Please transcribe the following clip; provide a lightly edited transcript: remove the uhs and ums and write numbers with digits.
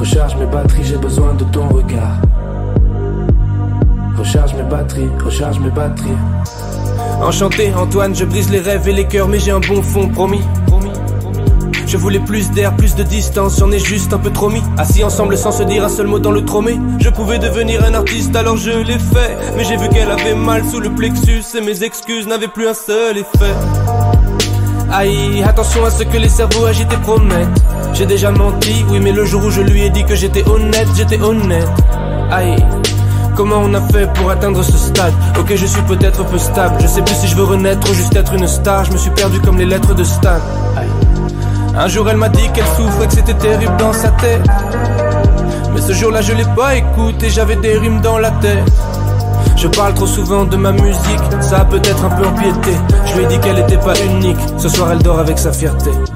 recharge mes batteries, j'ai besoin de ton regard. Recharge mes batteries, recharge mes batteries. Enchanté Antoine, je brise les rêves et les cœurs, mais j'ai un bon fond, promis. Je voulais plus d'air, plus de distance, j'en ai juste un peu trop mis. Assis ensemble sans se dire un seul mot dans le tromé. Je pouvais devenir un artiste alors je l'ai fait. Mais j'ai vu qu'elle avait mal sous le plexus et mes excuses n'avaient plus un seul effet. Aïe, attention à ce que les cerveaux agités promettent. J'ai déjà menti, oui mais le jour où je lui ai dit que j'étais honnête, j'étais honnête. Aïe, comment on a fait pour atteindre ce stade? Ok, je suis peut-être peu stable, je sais plus si je veux renaître ou juste être une star. Je me suis perdu comme les lettres de Stan. Aïe. Un jour elle m'a dit qu'elle souffrait, que c'était terrible dans sa tête. Mais ce jour-là je l'ai pas écouté, j'avais des rimes dans la tête. Je parle trop souvent de ma musique, ça a peut-être un peu empiété. Je lui ai dit qu'elle était pas unique, ce soir elle dort avec sa fierté.